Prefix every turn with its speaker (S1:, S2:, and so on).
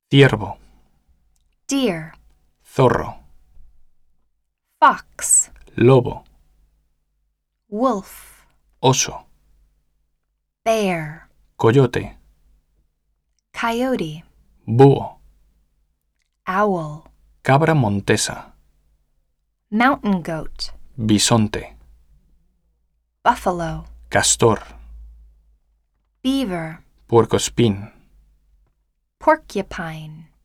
S1: Ciervo.
S2: deer,
S1: Zorro.
S2: fox,
S1: Lobo.
S2: wolf,
S1: Oso.
S2: bear,
S1: Coyote.
S2: coyote,
S1: Búho.
S2: owl,
S1: Cabra montesa.
S2: mountain goat,
S1: Bisonte.
S2: buffalo,
S1: Castor.
S2: beaver,
S1: Puercoespín.
S2: porcupine.